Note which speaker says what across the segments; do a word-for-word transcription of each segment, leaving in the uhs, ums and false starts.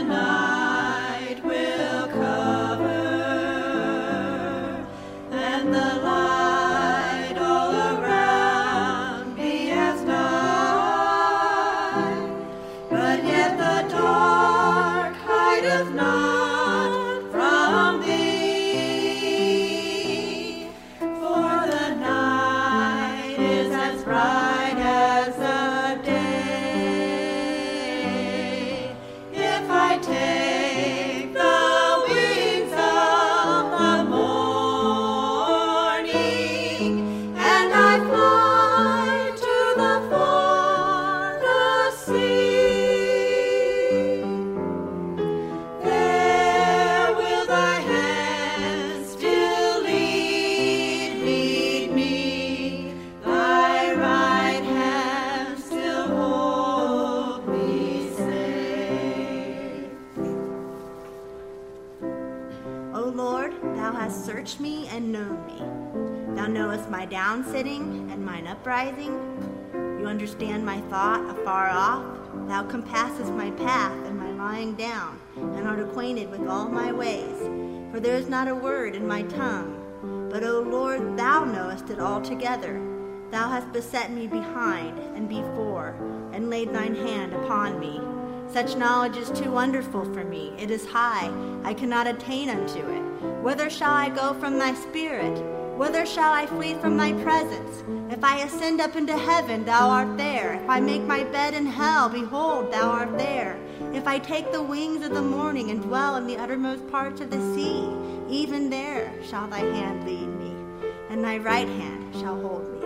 Speaker 1: Sitting and mine uprising. You understand my thought afar off. Thou compassest my path and my lying down, and art acquainted with all my ways. For there is not a word in my tongue. But, O Lord, thou knowest it altogether. Thou hast beset me behind and before, and laid thine hand upon me. Such knowledge is too wonderful for me. It is high. I cannot attain unto it. Whither shall I go from thy spirit? Whither shall I flee from thy presence? If I ascend up into heaven, thou art there. If I make my bed in hell, behold, thou art there. If I take the wings of the morning and dwell in the uttermost parts of the sea, even there shall thy hand lead me, and thy right hand shall hold me.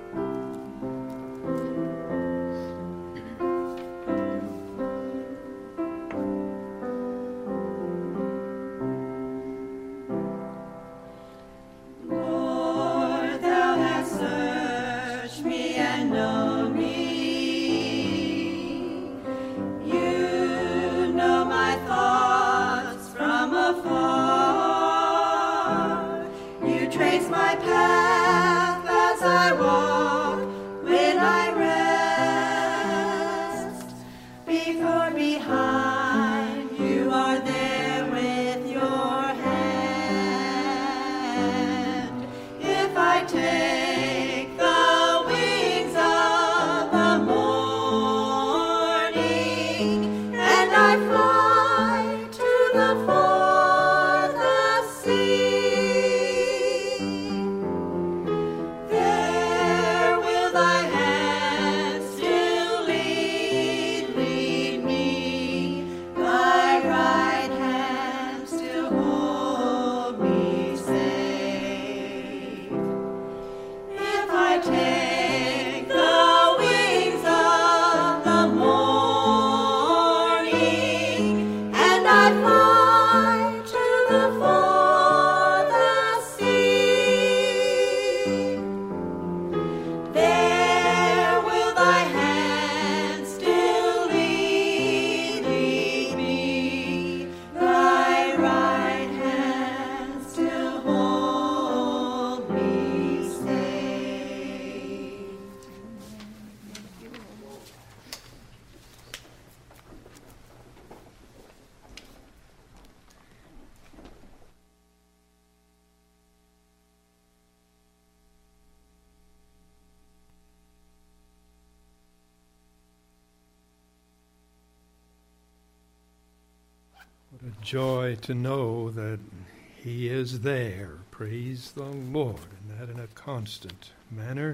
Speaker 2: What a joy to know that He is there. Praise the Lord, and that in a constant manner.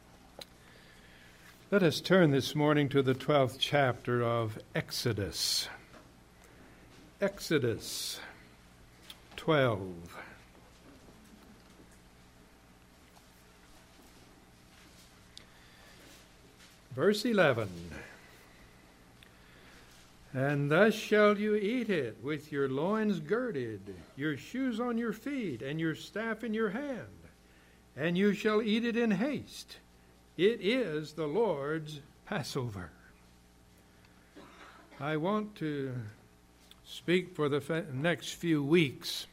Speaker 2: Let us turn this morning to the twelfth chapter of Exodus. Exodus twelve. Verse eleven. And thus shall you eat it, with your loins girded, your shoes on your feet, and your staff in your hand. And you shall eat it in haste. It is the Lord's Passover. I want to speak for the fe- next few weeks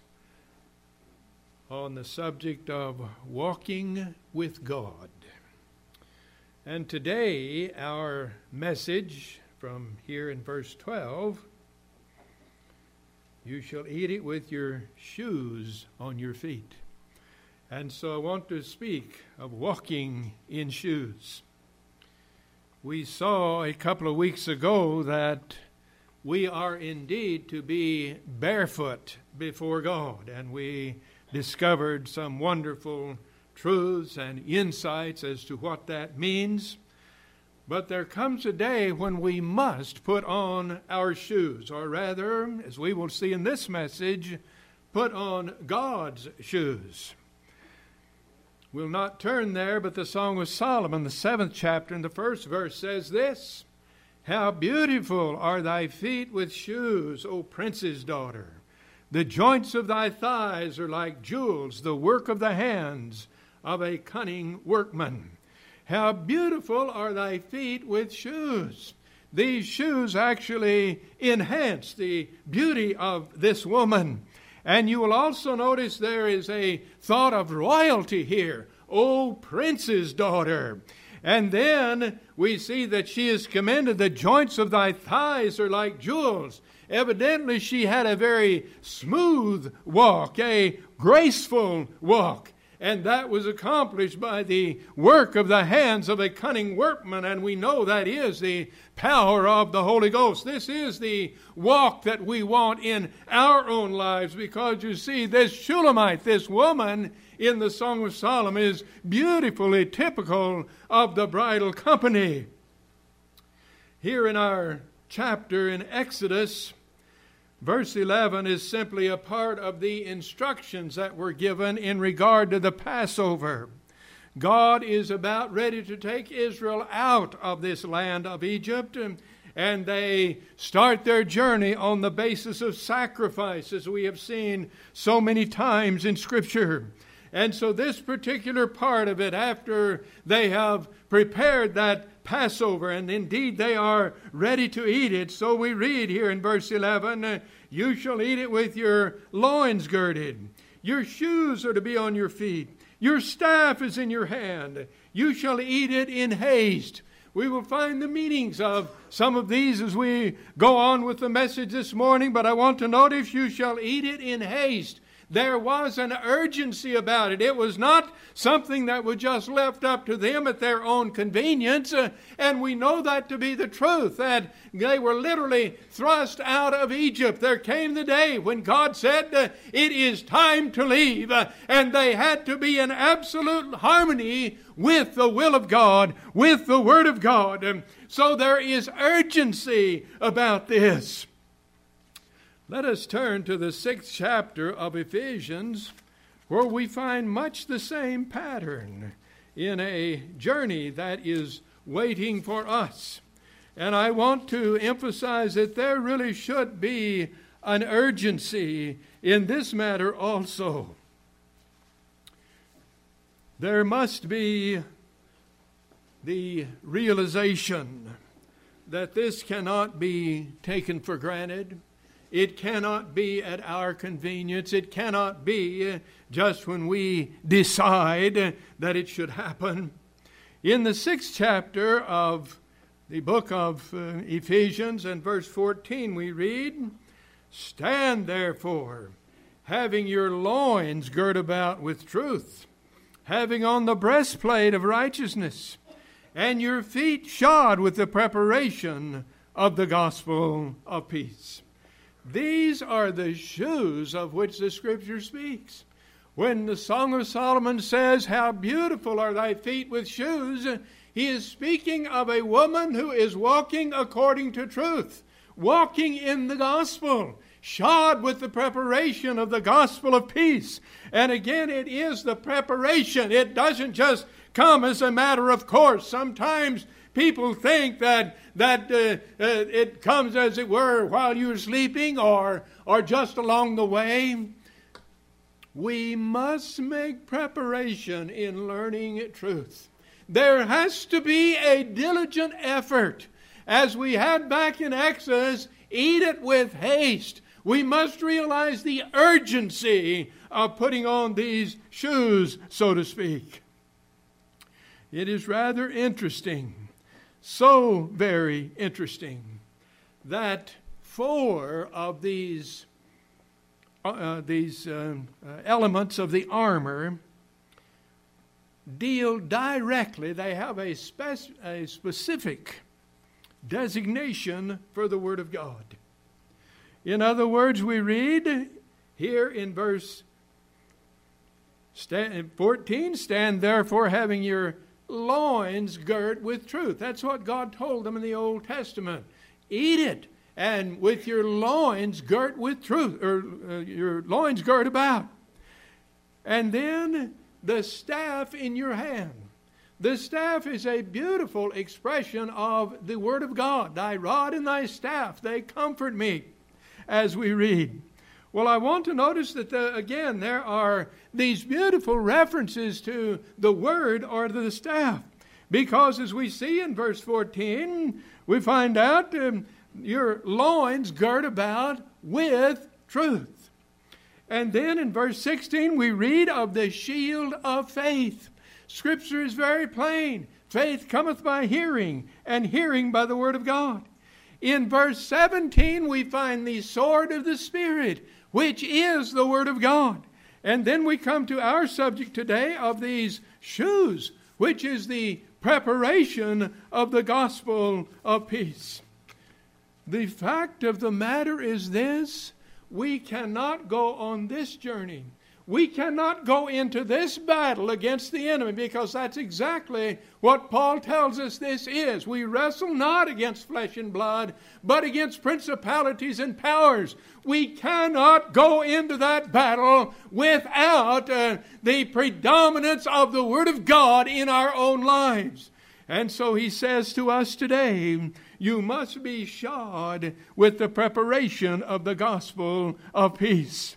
Speaker 2: on the subject of walking with God. And today our message from here in verse twelve You shall eat it with your shoes on your feet. And so I want to speak of walking in shoes. We saw a couple of weeks ago that we are indeed to be barefoot before God, and we discovered some wonderful truths and insights as to what that means. But there comes a day when we must put on our shoes, or rather, as we will see in this message, put on God's shoes. We'll not turn there, but the Song of Solomon, the seventh chapter, and the first verse says this: How beautiful are thy feet with shoes, O prince's daughter! The joints of thy thighs are like jewels, the work of the hands of a cunning workman. How beautiful are thy feet with shoes! These shoes actually enhance the beauty of this woman. And you will also notice there is a thought of royalty here. O prince's daughter! And then we see that she is commended. The joints of thy thighs are like jewels. Evidently she had a very smooth walk, a graceful walk. And that was accomplished by the work of the hands of a cunning workman. And we know that is the power of the Holy Ghost. This is the walk that we want in our own lives. Because you see, this Shulamite, this woman in the Song of Solomon, is beautifully typical of the bridal company. Here in our chapter in Exodus, verse eleven is simply a part of the instructions that were given in regard to the Passover. God is about ready to take Israel out of this land of Egypt, and they start their journey on the basis of sacrifice, as we have seen so many times in Scripture. And so this particular part of it, after they have prepared that Passover, and indeed they are ready to eat it, so we read here in verse eleven, you shall eat it with your loins girded. Your shoes are to be on your feet. Your staff is in your hand. You shall eat it in haste. We will find the meanings of some of these as we go on with the message this morning, but I want to notice you shall eat it in haste. There was an urgency about it. It was not something that was just left up to them at their own convenience. Uh, and we know that to be the truth, that they were literally thrust out of Egypt. There came the day when God said, uh, it is time to leave. Uh, and they had to be in absolute harmony with the will of God, with the Word of God. Um, so there is urgency about this. Let us turn to the sixth chapter of Ephesians, where we find much the same pattern in a journey that is waiting for us. And I want to emphasize that there really should be an urgency in this matter also. There must be the realization that this cannot be taken for granted. It cannot be at our convenience. It cannot be just when we decide that it should happen. In the sixth chapter of the book of uh, Ephesians and verse fourteen we read, Stand therefore, having your loins girt about with truth, having on the breastplate of righteousness, and your feet shod with the preparation of the gospel of peace. These are the shoes of which the Scripture speaks. When the Song of Solomon says, How beautiful are thy feet with shoes, he is speaking of a woman who is walking according to truth, walking in the gospel, shod with the preparation of the gospel of peace. And again, it is the preparation. It doesn't just come as a matter of course. Sometimes people think that that uh, uh, it comes, as it were, while you're sleeping or, or just along the way. We must make preparation in learning truth. There has to be a diligent effort. As we had back in Exodus, eat it with haste. We must realize the urgency of putting on these shoes, so to speak. It is rather interesting. So very interesting that four of these uh, these uh, uh, elements of the armor deal directly. They have a, spec- a specific designation for the Word of God. In other words, we read here in verse fourteen, stand therefore having your loins girt with truth. That's what God told them in the Old Testament. Eat it, and with your loins girt with truth, or uh, your loins girt about. And then the staff in your hand. The staff is a beautiful expression of the Word of God. Thy rod and thy staff, they comfort me, as we read. Well, I want to notice that, the, again, there are these beautiful references to the Word or to the staff. Because as we see in verse fourteen, we find out um, your loins girt about with truth. And then in verse sixteen, we read of the shield of faith. Scripture is very plain. Faith cometh by hearing, and hearing by the Word of God. In verse seventeen, we find the sword of the Spirit, which is the Word of God. And then we come to our subject today of these shoes, which is the preparation of the gospel of peace. The fact of the matter is this: we cannot go on this journey. We cannot go into this battle against the enemy, because that's exactly what Paul tells us this is. We wrestle not against flesh and blood, but against principalities and powers. We cannot go into that battle without uh, the predominance of the Word of God in our own lives. And so he says to us today, you must be shod with the preparation of the gospel of peace.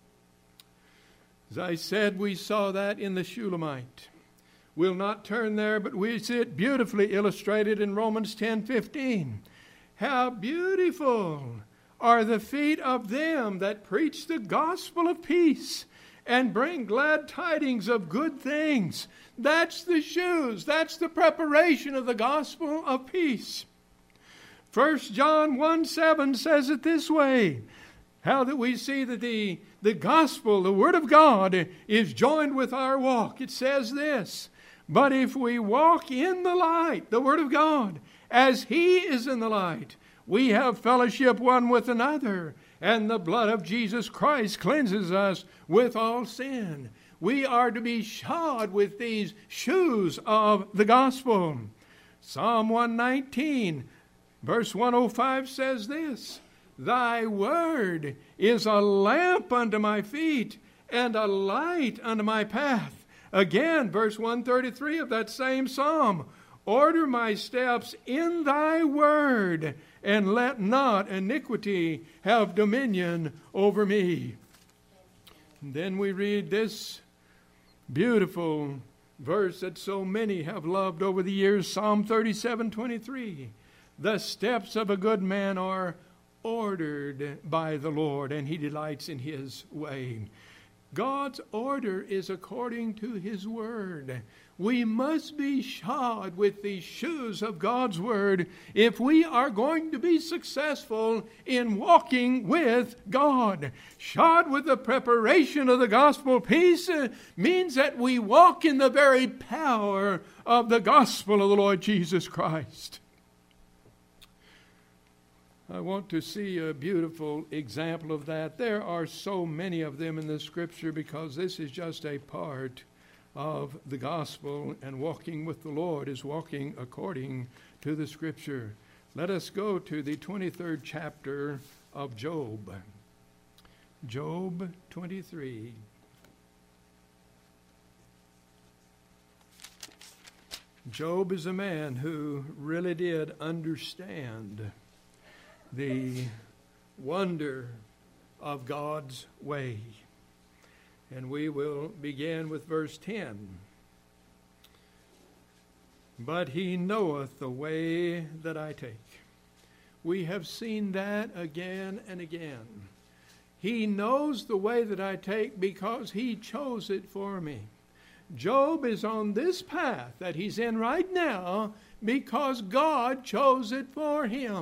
Speaker 2: As I said, we saw that in the Shulamite. We'll not turn there, but we see it beautifully illustrated in Romans ten fifteen. How beautiful are the feet of them that preach the gospel of peace and bring glad tidings of good things. That's the shoes. That's the preparation of the gospel of peace. First John one seven says it this way. How that we see that the, the gospel, the Word of God, is joined with our walk. It says this: but if we walk in the light, the Word of God, as He is in the light, we have fellowship one with another, and the blood of Jesus Christ cleanses us with all sin. We are to be shod with these shoes of the gospel. Psalm one nineteen, verse one oh five says this: Thy word is a lamp unto my feet and a light unto my path. Again, verse one thirty-three of that same psalm: order my steps in thy word, and let not iniquity have dominion over me. And then we read this beautiful verse that so many have loved over the years, Psalm thirty-seven twenty-three. The steps of a good man are ordered by the Lord, and He delights in His way. God's order is according to His word. We must be shod with the shoes of God's word if we are going to be successful in walking with God. Shod with the preparation of the gospel peace uh, means that we walk in the very power of the gospel of the Lord Jesus Christ. I want to see a beautiful example of that. There are so many of them in the Scripture, because this is just a part of the gospel, and walking with the Lord is walking according to the Scripture. Let us go to the twenty-third chapter of Job. Job twenty-three. Job is a man who really did understand the wonder of God's way. And we will begin with verse ten. But He knoweth the way that I take. We have seen that again and again. He knows the way that I take because He chose it for me. Job is on this path that he's in right now because God chose it for him.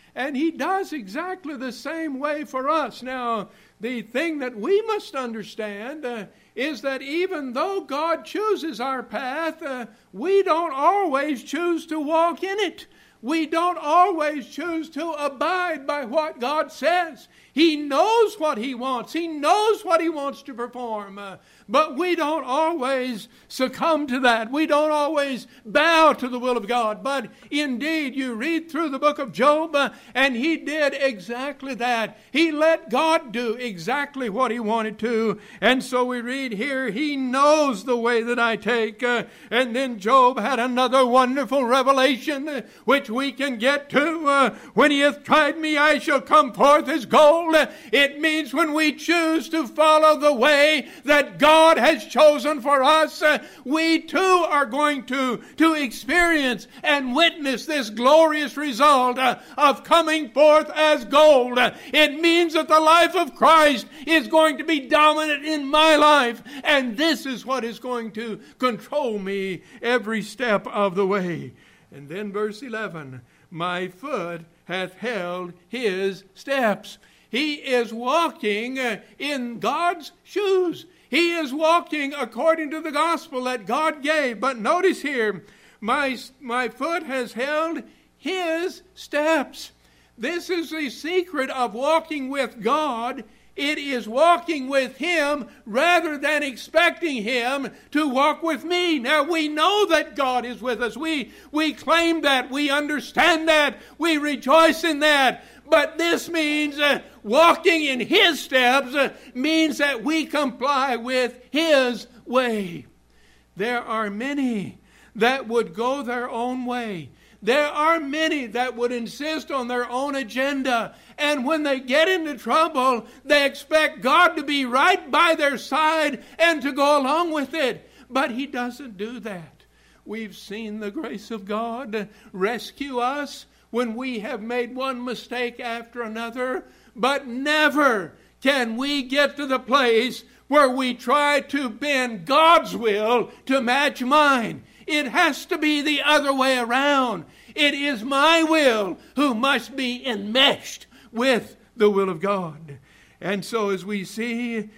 Speaker 2: And he does exactly the same way for us. Now, the thing that we must understand uh, is that even though God chooses our path, uh, we don't always choose to walk in it. We don't always choose to abide by what God says. He knows what He wants. He knows what He wants to perform. Uh, but we don't always succumb to that. We don't always bow to the will of God. But indeed, you read through the book of Job, uh, and he did exactly that. He let God do exactly what He wanted to. And so we read here, He knows the way that I take. Uh, and then Job had another wonderful revelation, uh, which we can get to. Uh, when He hath tried me, I shall come forth as gold. It means when we choose to follow the way that God has chosen for us, uh, we too are going to, to experience and witness this glorious result uh, of coming forth as gold. Uh, it means that the life of Christ is going to be dominant in my life, and this is what is going to control me every step of the way. And then verse eleven, my foot hath held His steps. He is walking in God's shoes. He is walking according to the gospel that God gave. But notice here, my, my foot has held His steps. This is the secret of walking with God. It is walking with Him rather than expecting Him to walk with me. Now, we know that God is with us. We, we claim that. We understand that. We rejoice in that. But this means uh, walking in His steps uh, means that we comply with His way. There are many that would go their own way. There are many that would insist on their own agenda. And when they get into trouble, they expect God to be right by their side and to go along with it. But He doesn't do that. We've seen the grace of God rescue us when we have made one mistake after another, but never can we get to the place where we try to bend God's will to match mine. It has to be the other way around. It is my will who must be enmeshed with the will of God. And so as we see,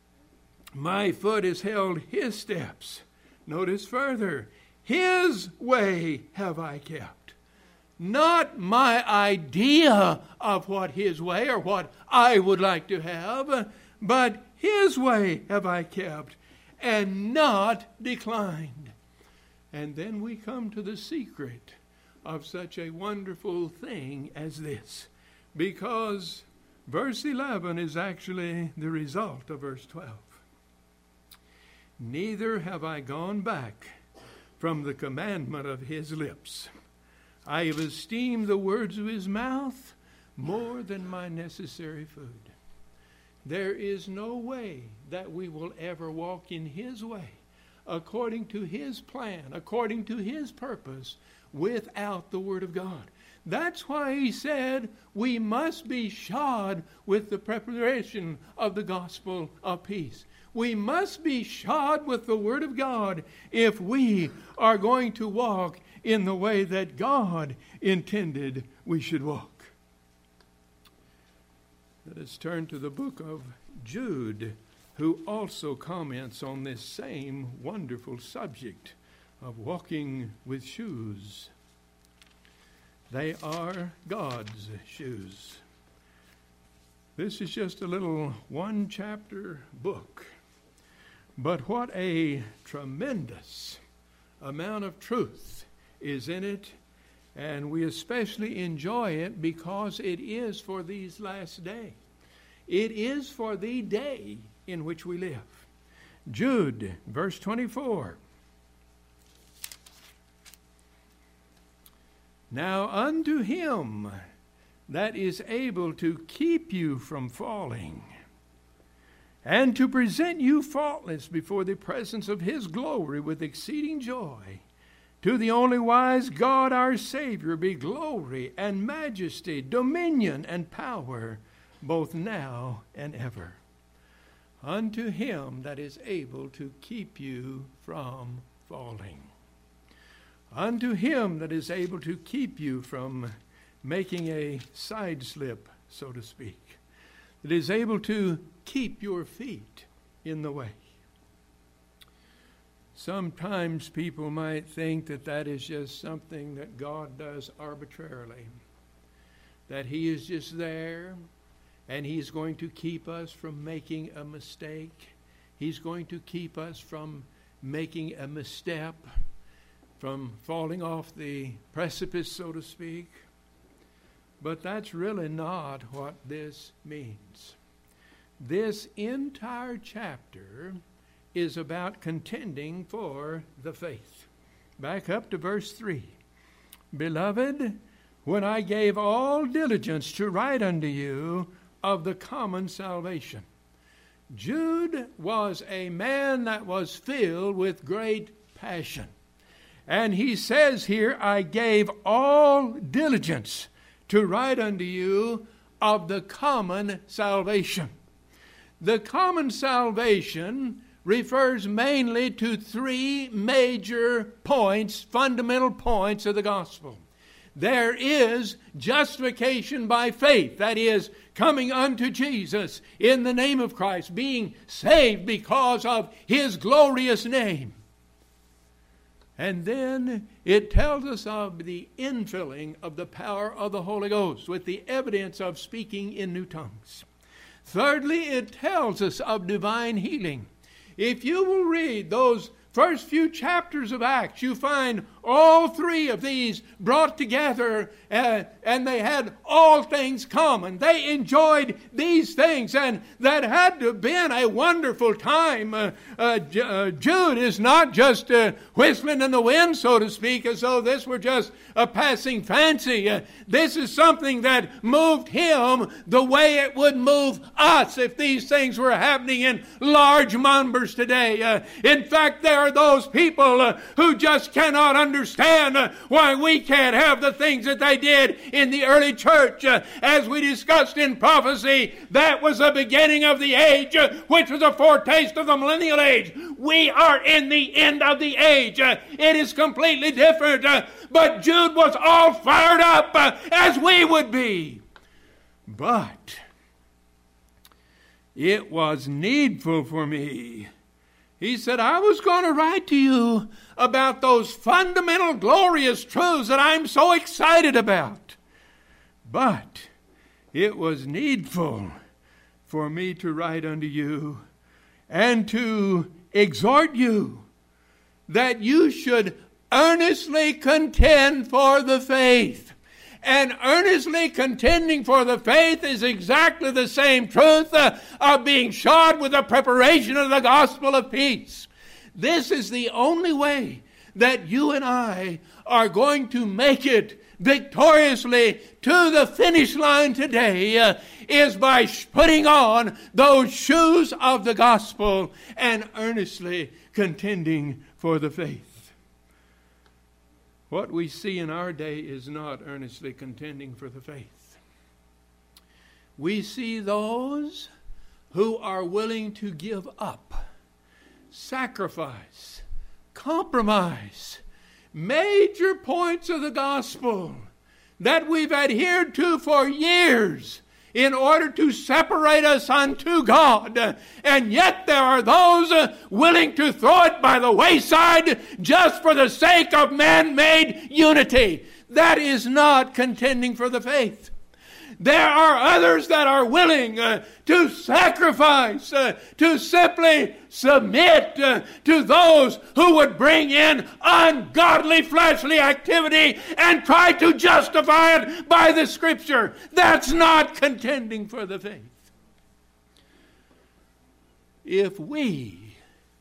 Speaker 2: my foot has held His steps. Notice further, His way have I kept. Not my idea of what His way or what I would like to have, but His way have I kept and not declined. And then we come to the secret of such a wonderful thing as this, because verse eleven is actually the result of verse twelve. Neither have I gone back from the commandment of His lips. I have esteemed the words of His mouth more than my necessary food. There is no way that we will ever walk in His way, according to His plan, according to His purpose, without the Word of God. That's why He said we must be shod with the preparation of the gospel of peace. We must be shod with the Word of God if we are going to walk in the way that God intended we should walk. Let us turn to the book of Jude, who also comments on this same wonderful subject of walking with shoes. They are God's shoes. This is just a little one-chapter book. But what a tremendous amount of truth is in it, and we especially enjoy it because it is for these last days. It is for the day in which we live. Jude, verse twenty-four. Now unto Him that is able to keep you from falling, and to present you faultless before the presence of His glory with exceeding joy, to the only wise God our Savior be glory and majesty, dominion and power, both now and ever. Unto Him that is able to keep you from falling. Unto Him that is able to keep you from making a side slip, so to speak, that is able to keep your feet in the way. Sometimes people might think that that is just something that God does arbitrarily, that He is just there and He's going to keep us from making a mistake. He's going to keep us from making a misstep, from falling off the precipice, so to speak. But that's really not what this means. This entire chapter is about contending for the faith. Back up to verse three. Beloved, when I gave all diligence to write unto you of the common salvation. Jude was a man that was filled with great passion. And he says here, I gave all diligence to write unto you of the common salvation. The common salvation refers mainly to three major points, fundamental points of the gospel. There is justification by faith, that is, coming unto Jesus in the name of Christ, being saved because of His glorious name. And then it tells us of the infilling of the power of the Holy Ghost with the evidence of speaking in new tongues. Thirdly, it tells us of divine healing. If you will read those first few chapters of Acts, you find all three of these brought together, uh, and they had all things common. They enjoyed these things, and that had to have been a wonderful time. Uh, uh, J- uh, Jude is not just uh, whistling in the wind, so to speak, as though this were just a passing fancy. Uh, this is something that moved him the way it would move us if these things were happening in large numbers today. Uh, in fact, there are those people uh, who just cannot understand uh, why we can't have the things that they did in the early church. Uh, as we discussed in prophecy, that was the beginning of the age, uh, which was a foretaste of the millennial age. We are in the end of the age. Uh, it is completely different. Uh, but Jude was all fired up uh, as we would be. But it was needful for me. He said, I was going to write to you about those fundamental glorious truths that I'm so excited about. But it was needful for me to write unto you and to exhort you that you should earnestly contend for the faith. And earnestly contending for the faith is exactly the same truth uh, of being shod with the preparation of the gospel of peace. This is the only way that you and I are going to make it victoriously to the finish line today, uh, is by putting on those shoes of the gospel and earnestly contending for the faith. What we see in our day is not earnestly contending for the faith. We see those who are willing to give up, sacrifice, compromise, major points of the gospel that we've adhered to for years in order to separate us unto God. And yet there are those uh, willing to throw it by the wayside just for the sake of man-made unity. That is not contending for the faith. There are others that are willing uh, to sacrifice, uh, to simply submit uh, to those who would bring in ungodly fleshly activity and try to justify it by the Scripture. That's not contending for the faith. If we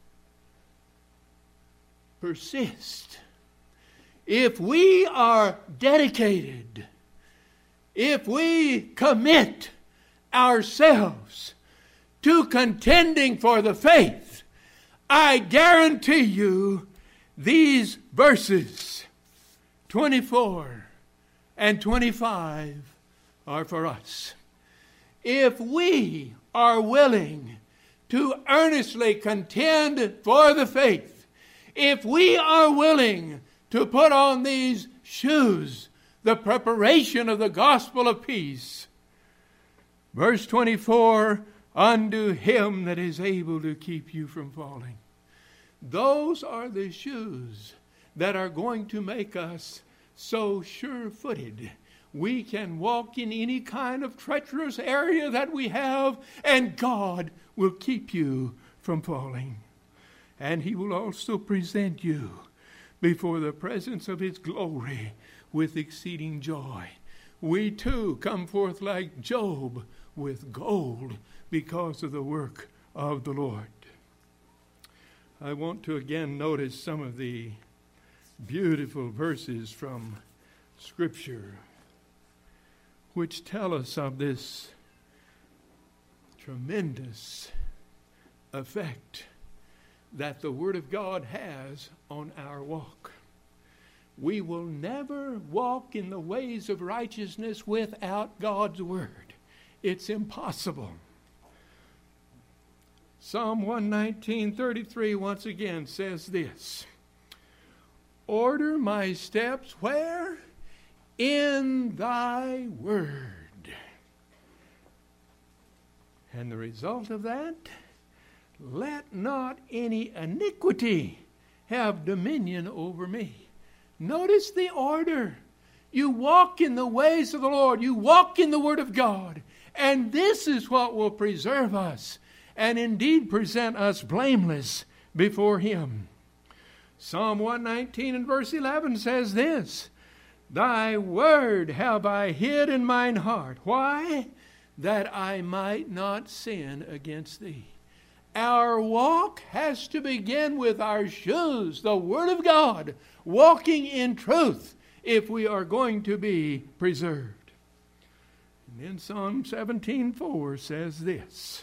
Speaker 2: persist, if we are dedicated, if we commit ourselves to contending for the faith, I guarantee you these verses twenty-four and twenty-five are for us. If we are willing to earnestly contend for the faith, if we are willing to put on these shoes, the preparation of the gospel of peace. Verse twenty-four, unto him that is able to keep you from falling. Those are the shoes that are going to make us so sure-footed. We can walk in any kind of treacherous area that we have, and God will keep you from falling. And he will also present you before the presence of his glory with exceeding joy. We too come forth like Job with gold because of the work of the Lord. I want to again notice some of the beautiful verses from Scripture which tell us of this tremendous effect that the Word of God has on our walk. We will never walk in the ways of righteousness without God's Word. It's impossible. Psalm one nineteen thirty-three once again says this, order my steps where? In thy word. And the result of that, let not any iniquity have dominion over me. Notice the order. You walk in the ways of the Lord. You walk in the Word of God. And this is what will preserve us and indeed present us blameless before Him. Psalm one nineteen and verse eleven says this, thy word have I hid in mine heart. Why? That I might not sin against thee. Our walk has to begin with our shoes, the Word of God, walking in truth if we are going to be preserved. And then Psalm seventeen four says this,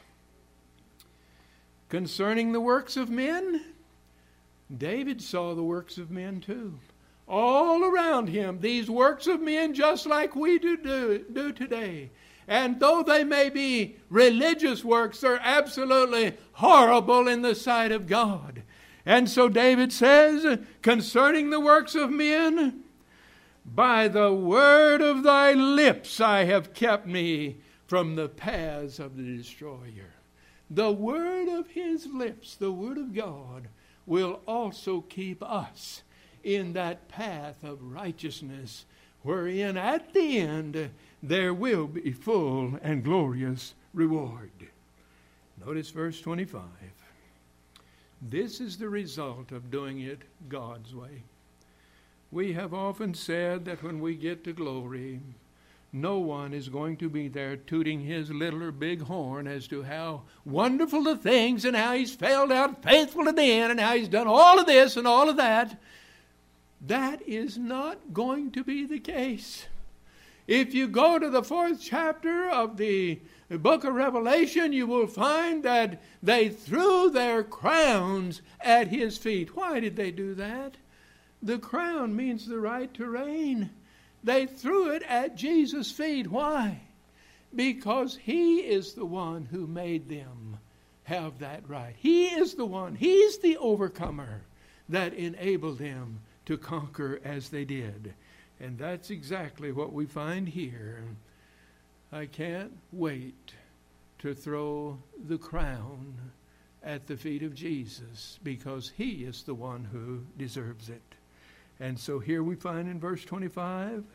Speaker 2: concerning the works of men, David saw the works of men too. All around him, these works of men just like we do, do, do today. And though they may be religious works, they're absolutely horrible in the sight of God. And so David says, concerning the works of men, by the word of thy lips I have kept me from the paths of the destroyer. The word of his lips, the word of God, will also keep us in that path of righteousness, wherein at the end there will be full and glorious reward. Notice verse twenty-five. This is the result of doing it God's way. We have often said that when we get to glory, no one is going to be there tooting his little or big horn as to how wonderful the things and how he's failed out faithful to the end and how he's done all of this and all of that. That is not going to be the case. If you go to the fourth chapter of the book of Revelation, you will find that they threw their crowns at his feet. Why did they do that? The crown means the right to reign. They threw it at Jesus' feet. Why? Because he is the one who made them have that right. He is the one. He's the overcomer that enabled them to conquer as they did. And that's exactly what we find here. I can't wait to throw the crown at the feet of Jesus because he is the one who deserves it. And so here we find in verse twenty-five,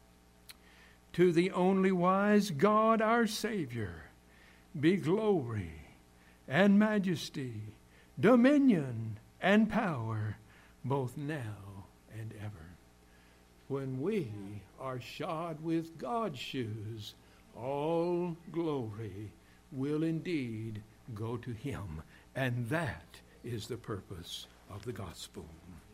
Speaker 2: to the only wise God our Savior be glory and majesty, dominion and power, both now and ever. When we are shod with God's shoes, all glory will indeed go to him. And that is the purpose of the gospel.